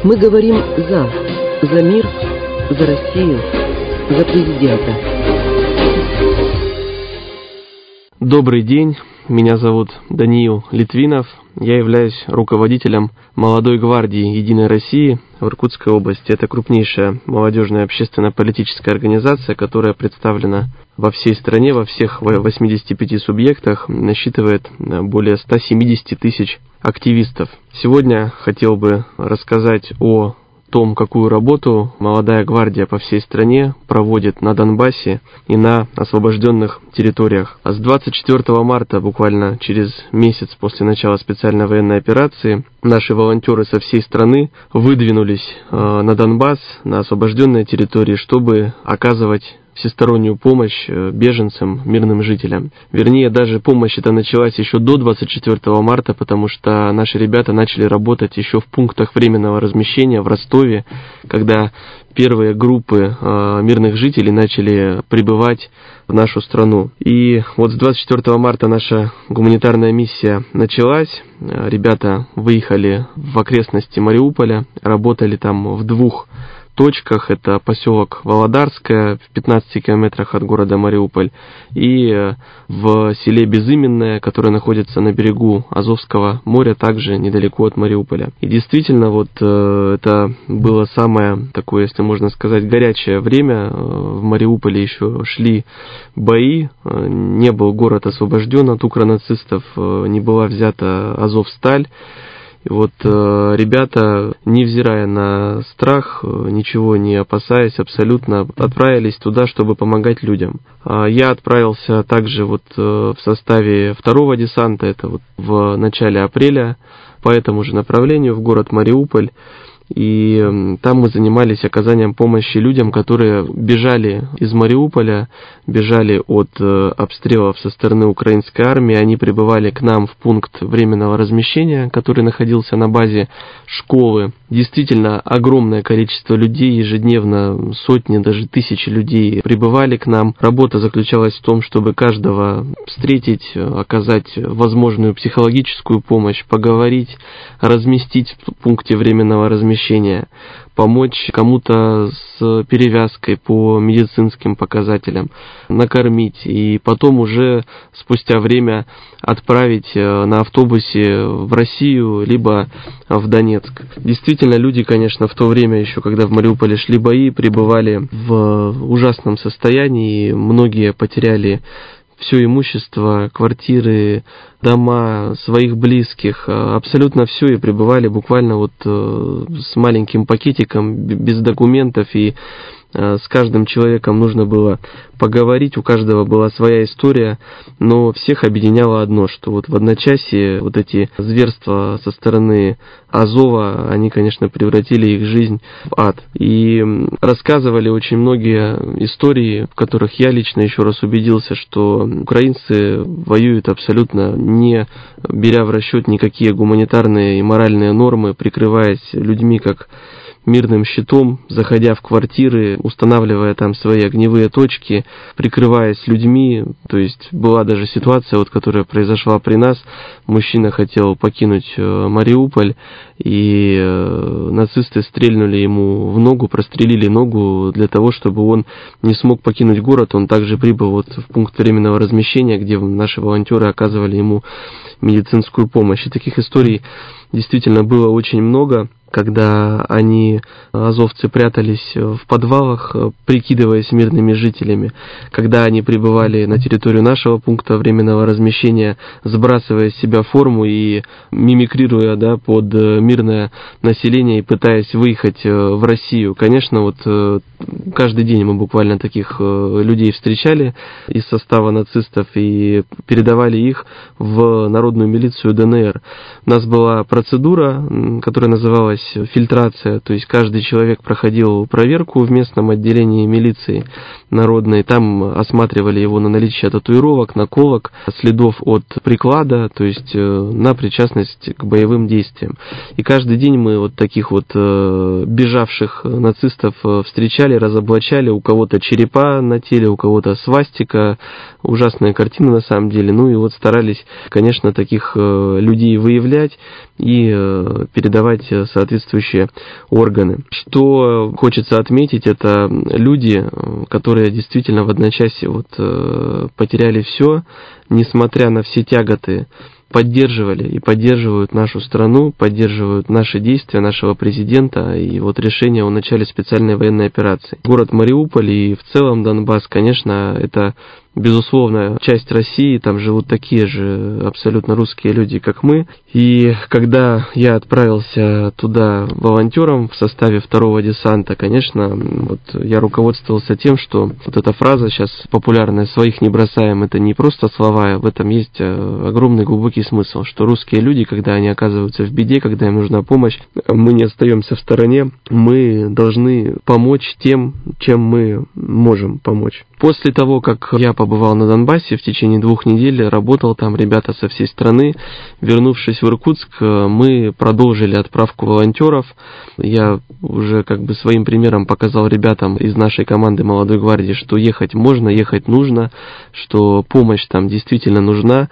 Мы говорим за мир, за Россию, за президента. Добрый день, меня зовут Даниил Литвинов, я являюсь руководителем молодой гвардии Единой России в Иркутской области. Это крупнейшая молодежная общественно-политическая организация, которая представлена во всей стране, во всех 85 субъектах, насчитывает более 170 тысяч активистов. Сегодня хотел бы рассказать о том, какую работу молодая гвардия по всей стране проводит на Донбассе и на освобожденных территориях. С 24 марта, буквально через месяц после начала специальной военной операции, наши волонтеры со всей страны выдвинулись на Донбасс, на освобожденные территории, чтобы оказывать всестороннюю помощь беженцам, мирным жителям. Вернее, даже помощь эта началась еще до 24 марта, потому что наши ребята начали работать еще в пунктах временного размещения в Ростове, когда первые группы мирных жителей начали прибывать в нашу страну. И вот с 24 марта наша гуманитарная миссия началась. Ребята выехали в окрестности Мариуполя, работали там в двух точках. Это поселок Володарское в 15 километрах от города Мариуполь и в селе Безыменное, которое находится на берегу Азовского моря, также недалеко от Мариуполя. И действительно, вот это было самое такое, если можно сказать, горячее время. В Мариуполе еще шли бои, не был город освобожден от укронацистов, не была взята Азовсталь. И вот ребята, невзирая на страх, ничего не опасаясь, абсолютно отправились туда, чтобы помогать людям. Я отправился также вот в составе второго десанта, это вот в начале апреля, по этому же направлению в город Мариуполь. И там мы занимались оказанием помощи людям, которые бежали из Мариуполя, бежали от обстрелов со стороны украинской армии. Они прибывали к нам в пункт временного размещения, который находился на базе школы. Действительно, огромное количество людей, ежедневно сотни, даже тысячи людей прибывали к нам. Работа заключалась в том, чтобы каждого встретить, оказать возможную психологическую помощь, поговорить, разместить в пункте временного размещения, помочь кому-то с перевязкой по медицинским показателям, накормить и потом уже спустя время отправить на автобусе в Россию либо в Донецк. Действительно, люди, конечно, в то время еще, когда в Мариуполе шли бои, пребывали в ужасном состоянии, многие потеряли все имущество, квартиры, дома, своих близких, абсолютно все, и пребывали буквально вот с маленьким пакетиком, без документов, и с каждым человеком нужно было поговорить, у каждого была своя история, но всех объединяло одно, что вот в одночасье вот эти зверства со стороны Азова, они, конечно, превратили их жизнь в ад. И рассказывали очень многие истории, в которых я лично еще раз убедился, что украинцы воюют абсолютно не беря в расчет никакие гуманитарные и моральные нормы, прикрываясь людьми как мирным щитом, заходя в квартиры, устанавливая там свои огневые точки, прикрываясь людьми. То есть была даже ситуация, вот, которая произошла при нас. Мужчина хотел покинуть Мариуполь, и нацисты стрельнули ему в ногу, прострелили ногу для того, чтобы он не смог покинуть город. Он также прибыл вот в пункт временного размещения, где наши волонтеры оказывали ему медицинскую помощь. И таких историй действительно было очень много, когда азовцы, прятались в подвалах, прикидываясь мирными жителями, когда они прибывали на территорию нашего пункта временного размещения, сбрасывая с себя форму и мимикрируя, под мирное население и пытаясь выехать в Россию. Конечно, вот каждый день мы буквально таких людей встречали из состава нацистов и передавали их в народную милицию ДНР. У нас была процедура, которая называлась фильтрация, то есть каждый человек проходил проверку в местном отделении милиции народной, там осматривали его на наличие татуировок, наколок, следов от приклада, то есть на причастность к боевым действиям. И каждый день мы вот таких вот бежавших нацистов встречали, разоблачали, у кого-то черепа на теле, у кого-то свастика, ужасная картина на самом деле. Ну и вот старались, конечно, таких людей выявлять и передавать, соответственно, соответствующие органы. Что хочется отметить, это люди, которые действительно в одночасье потеряли все, несмотря на все тяготы, поддерживали и поддерживают нашу страну, поддерживают наши действия, нашего президента и решение о начале специальной военной операции. Город Мариуполь и в целом Донбасс, конечно, это безусловно часть России, там живут такие же абсолютно русские люди, как мы. И когда я отправился туда волонтером в составе второго десанта, конечно, я руководствовался тем, что эта фраза сейчас популярная «своих не бросаем» — это не просто слова, в этом есть огромный глубокий смысл, что русские люди, когда они оказываются в беде, когда им нужна помощь, мы не остаемся в стороне, мы должны помочь тем, чем мы можем помочь. После того, как я побывал на Донбассе в течение 2 недель, работал там ребята со всей страны. Вернувшись в Иркутск, мы продолжили отправку волонтеров. Я уже своим примером показал ребятам из нашей команды «Молодой гвардии», что ехать можно, ехать нужно, что помощь там действительно нужна.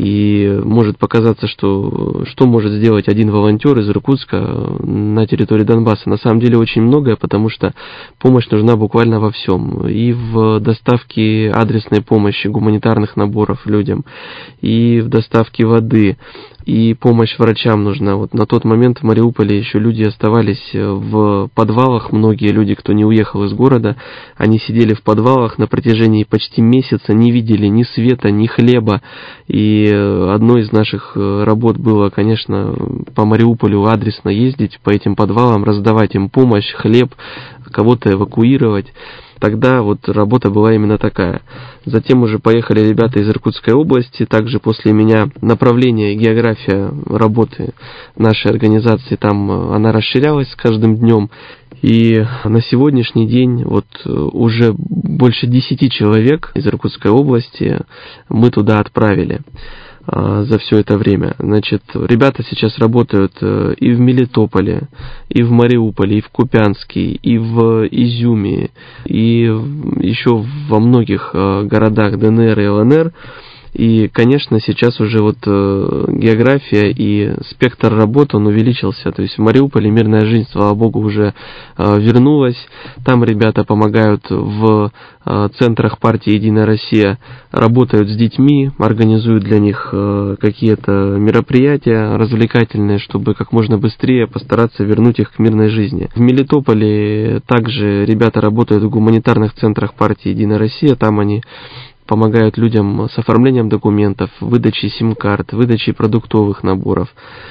И может показаться, что может сделать один волонтер из Иркутска на территории Донбасса. На самом деле очень многое, потому что помощь нужна буквально во всем. И в доставке адресной помощи, гуманитарных наборов людям, и в доставке воды, и помощь врачам нужна. На тот момент в Мариуполе еще люди оставались в подвалах, многие люди, кто не уехал из города, они сидели в подвалах на протяжении почти месяца, не видели ни света, ни хлеба. И одной из наших работ было, конечно, по Мариуполю адресно ездить по этим подвалам, раздавать им помощь, хлеб, кого-то эвакуировать. Тогда работа была именно такая. Затем уже поехали ребята из Иркутской области. Также после меня направление, география работы нашей организации, там она расширялась с каждым днем. И на сегодняшний день уже больше 10 человек из Иркутской области мы туда отправили за все это время. Ребята сейчас работают и в Мелитополе, и в Мариуполе, и в Купянске, и в Изюме, и еще во многих городах ДНР и ЛНР. И, конечно, сейчас уже география и спектр работ, он увеличился. То есть в Мариуполе мирная жизнь, слава богу, уже вернулась. Там ребята помогают в центрах партии «Единая Россия», работают с детьми, организуют для них какие-то мероприятия развлекательные, чтобы как можно быстрее постараться вернуть их к мирной жизни. В Мелитополе также ребята работают в гуманитарных центрах партии «Единая Россия». Там они помогают людям с оформлением документов, выдачей сим-карт, выдачей продуктовых наборов.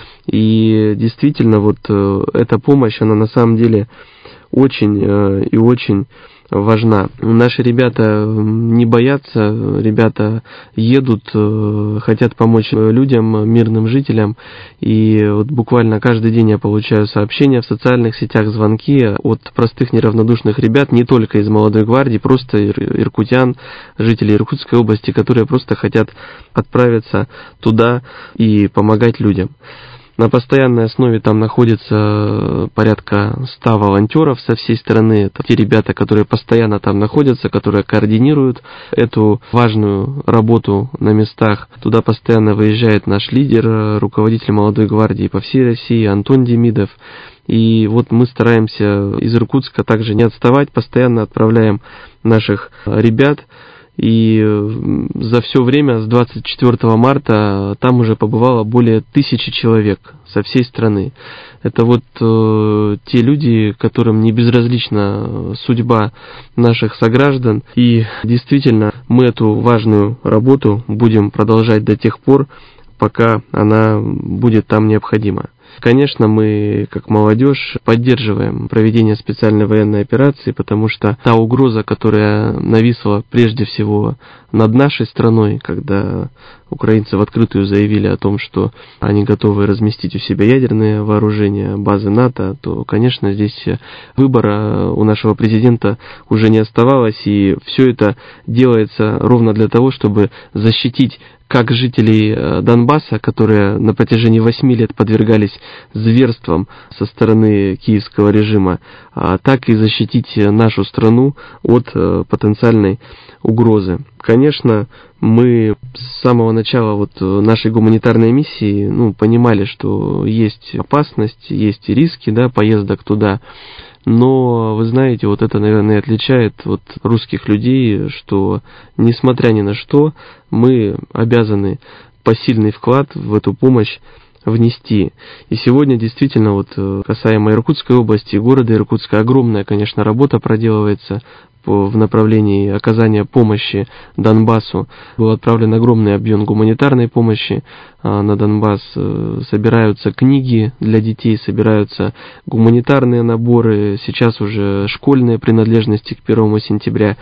И действительно, эта помощь, она на самом деле очень и очень важна. Наши ребята не боятся, ребята едут, хотят помочь людям, мирным жителям. И буквально каждый день я получаю сообщения в социальных сетях, звонки от простых неравнодушных ребят, не только из «Молодой гвардии», просто иркутян, жителей Иркутской области, которые просто хотят отправиться туда и помогать людям. На постоянной основе там находится порядка 100 волонтеров со всей страны. Это те ребята, которые постоянно там находятся, которые координируют эту важную работу на местах. Туда постоянно выезжает наш лидер, руководитель «Молодой гвардии» по всей России, Антон Демидов. И мы стараемся из Иркутска также не отставать, постоянно отправляем наших ребят. И за все время с 24 марта там уже побывало более 1000 человек со всей страны. Это те люди, которым не безразлична судьба наших сограждан. И действительно, мы эту важную работу будем продолжать до тех пор, пока она будет там необходима. Конечно, мы, как молодежь, поддерживаем проведение специальной военной операции, потому что та угроза, которая нависла прежде всего над нашей страной, когда украинцы в открытую заявили о том, что они готовы разместить у себя ядерные вооружения, базы НАТО, то, конечно, здесь выбора у нашего президента уже не оставалось, и все это делается ровно для того, чтобы защитить как жителей Донбасса, которые на протяжении 8 лет подвергались зверствам со стороны киевского режима, так и защитить нашу страну от потенциальной угрозы. Конечно, мы с самого начала нашей гуманитарной миссии понимали, что есть опасность, есть риски поездок туда. Но, вы знаете, это, наверное, отличает русских людей, что, несмотря ни на что, мы обязаны посильный вклад в эту помощь внести. И сегодня действительно, касаемо Иркутской области, города Иркутска, огромная, конечно, работа проделывается в направлении оказания помощи Донбассу. Был отправлен огромный объем гуманитарной помощи на Донбасс. Собираются книги для детей, собираются гуманитарные наборы, сейчас уже школьные принадлежности к 1 сентября.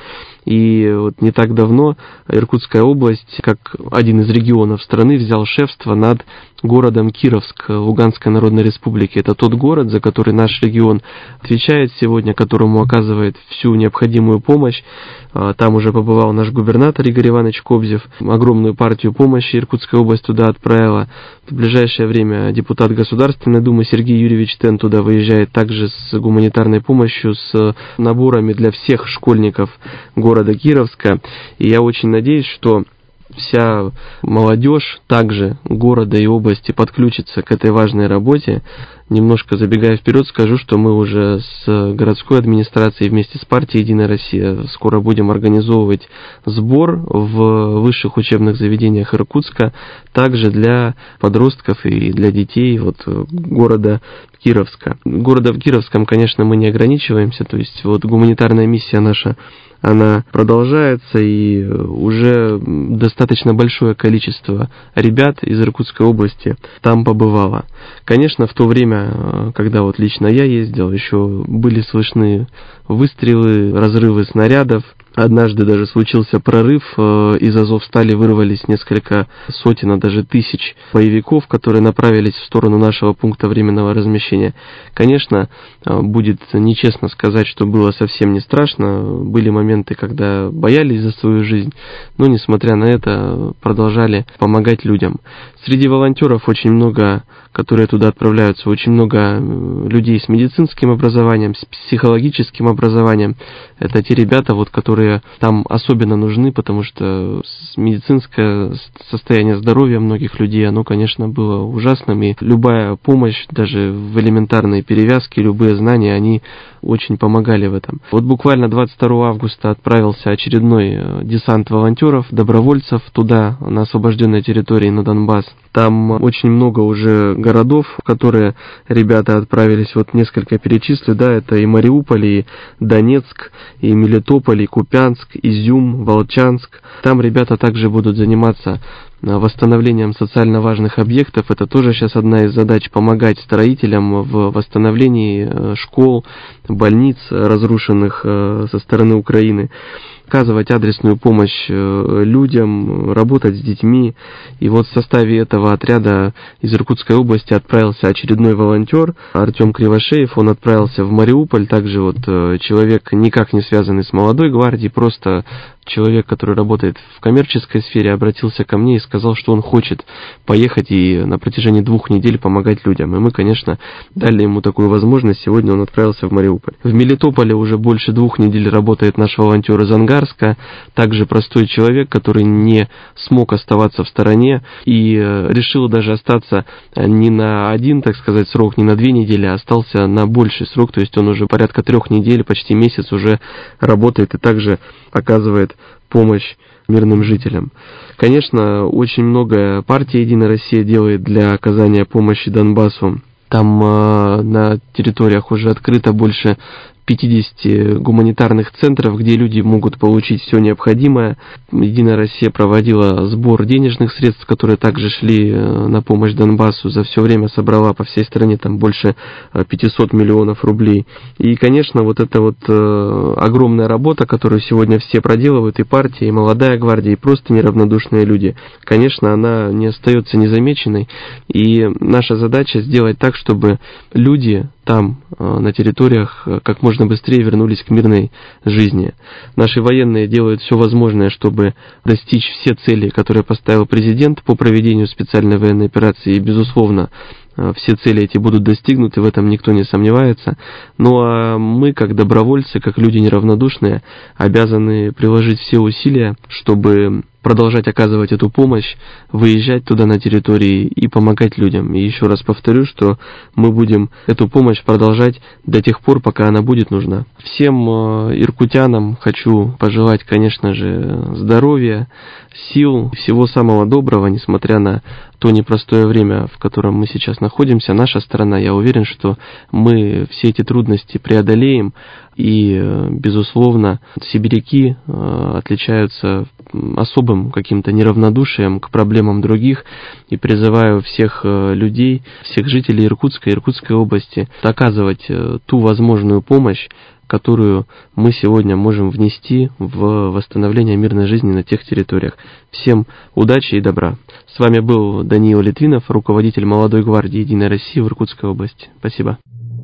И не так давно Иркутская область, как один из регионов страны, взял шефство над городом Кировск Луганской Народной Республики. Это тот город, за который наш регион отвечает сегодня, которому оказывает всю необходимую помощь. Там уже побывал наш губернатор Игорь Иванович Кобзев. Огромную партию помощи Иркутская область туда отправила. В ближайшее время депутат Государственной Думы Сергей Юрьевич Тен туда выезжает также с гуманитарной помощью, с наборами для всех школьников города Кировска. И я очень надеюсь, что вся молодежь также города и области подключится к этой важной работе. Немножко забегая вперед, скажу, что мы уже с городской администрацией вместе с партией «Единая Россия» скоро будем организовывать сбор в высших учебных заведениях Иркутска, также для подростков и для детей города Кировска. Городом Кировском, конечно, мы не ограничиваемся, то есть гуманитарная миссия наша, она продолжается, и уже достаточно большое количество ребят из Иркутской области там побывало. Конечно, в то время, когда лично я ездил, еще были слышны выстрелы, разрывы снарядов. Однажды даже случился прорыв, из Азовстали вырвались несколько сотен, а даже тысяч боевиков, которые направились в сторону нашего пункта временного размещения. Конечно, будет нечестно сказать, что было совсем не страшно. Были моменты, когда боялись за свою жизнь, но, несмотря на это, продолжали помогать людям. Среди волонтеров очень много, которые туда отправляются, очень много людей с медицинским образованием, с психологическим образованием. Это те ребята, которые там особенно нужны, потому что медицинское состояние здоровья многих людей, оно, конечно, было ужасным, и любая помощь, даже в элементарной перевязке, любые знания, они очень помогали в этом. Буквально 22 августа отправился очередной десант волонтеров, добровольцев туда, на освобожденной территории, на Донбасс. Там очень много уже городов, в которые ребята отправились, несколько перечислю, это и Мариуполь, и Донецк, и Мелитополь, и Купянск, Изюм, Волчанск. Там ребята также будут заниматься восстановлением социально важных объектов. Это тоже сейчас одна из задач — помогать строителям в восстановлении школ, больниц, разрушенных со стороны Украины, оказывать адресную помощь людям, работать с детьми. И в составе этого отряда из Иркутской области отправился очередной волонтер Артем Кривошеев. Он отправился в Мариуполь, также человек, никак не связанный с молодой гвардией, просто человек, который работает в коммерческой сфере, обратился ко мне и сказал, что он хочет поехать и на протяжении 2 недель помогать людям. И мы, конечно, дали ему такую возможность. Сегодня он отправился в Мариуполь. В Мелитополе уже больше 2 недель работает наш волонтер из Ангарска, также простой человек, который не смог оставаться в стороне и решил даже остаться не на один, так сказать, срок, не на 2 недели, а остался на больший срок. То есть он уже порядка 3 недель, почти месяц уже работает и также оказывает помощь мирным жителям. Конечно, очень многое партия «Единая Россия» делает для оказания помощи Донбассу. Там на территориях уже открыто больше 50 гуманитарных центров, где люди могут получить все необходимое. «Единая Россия» проводила сбор денежных средств, которые также шли на помощь Донбассу. За все время собрала по всей стране там больше 500 миллионов рублей. И, конечно, эта огромная работа, которую сегодня все проделывают, и партия, и молодая гвардия, и просто неравнодушные люди, конечно, она не остается незамеченной. И наша задача сделать так, чтобы люди там, на территориях, как можно быстрее вернулись к мирной жизни. Наши военные делают все возможное, чтобы достичь все цели, которые поставил президент по проведению специальной военной операции, и, безусловно, все цели эти будут достигнуты, в этом никто не сомневается. Ну а мы, как добровольцы, как люди неравнодушные, обязаны приложить все усилия, чтобы продолжать оказывать эту помощь, выезжать туда на территории и помогать людям. И еще раз повторю, что мы будем эту помощь продолжать до тех пор, пока она будет нужна. Всем иркутянам хочу пожелать, конечно же, здоровья, сил, всего самого доброго, несмотря на то непростое время, в котором мы сейчас находимся. Наша страна, я уверен, что мы все эти трудности преодолеем. И, безусловно, сибиряки отличаются особым каким-то неравнодушием к проблемам других. И призываю всех людей, всех жителей Иркутска, Иркутской области оказывать ту возможную помощь, которую мы сегодня можем внести в восстановление мирной жизни на тех территориях. Всем удачи и добра. С вами был Даниил Литвинов, руководитель молодой гвардии Единой России в Иркутской области. Спасибо.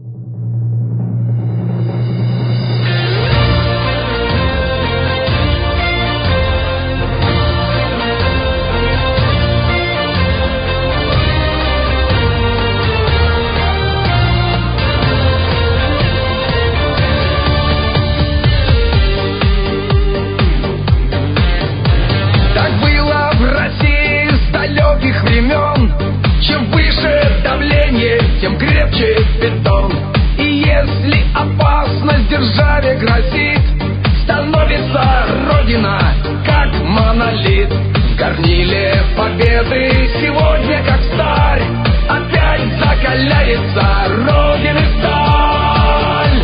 Чем выше давление, тем крепче бетон. И если опасность державе грозит, становится Родина как монолит. В горниле победы сегодня как сталь опять закаляется Родины сталь.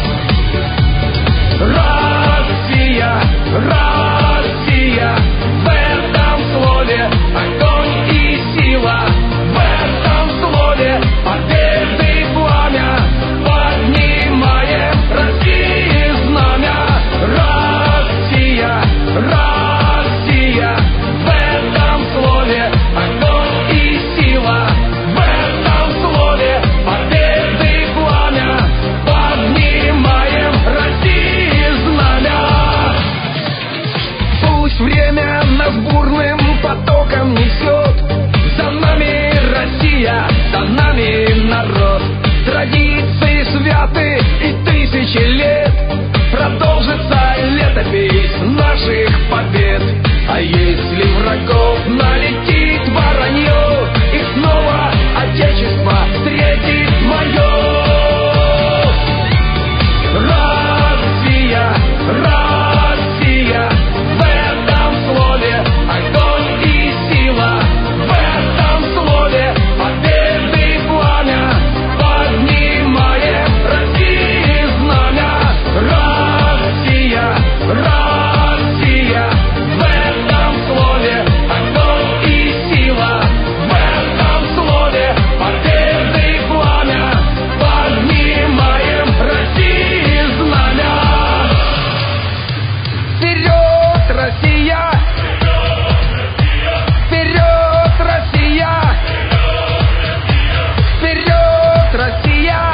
Россия, Россия, в этом слове огонь и сила. В этом слове победы пламя, поднимаем России знамя. Россия, Россия, в этом слове огонь и сила. В этом слове победы пламя, поднимаем России знамя. Пусть время нас бурным потоком несет, за нами Россия, за нами народ. Традиции святы и тысячи лет, продолжится летопись наших побед. А если врагов налетит воронье, и снова Отечество встретит мое. Россия, Россия, в этом слове огонь и сила. В этом слове победы пламя, поднимаем России знамя. Россия, Россия, в этом слове огонь и сила. В этом слове победы пламя, поднимаем России знамя. Вперед, Россия! Вперед, Россия! Вперед, Россия!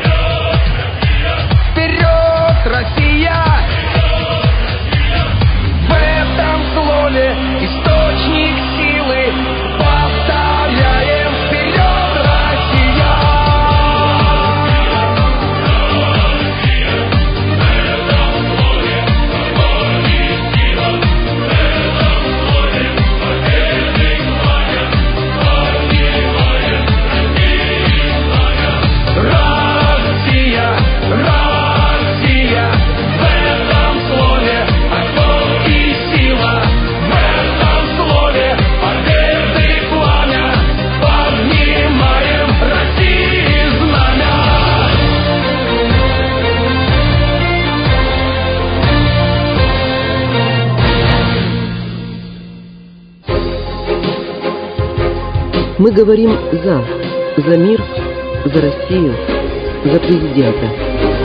Вперед, Россия! В этом слове источник силы. Повторяем: вперед, Россия! Россия, Россия, в этом слове огонь и сила. В этом слове победы пламя, поднимаем России знамя. Мы говорим за мир, за Россию, за президента.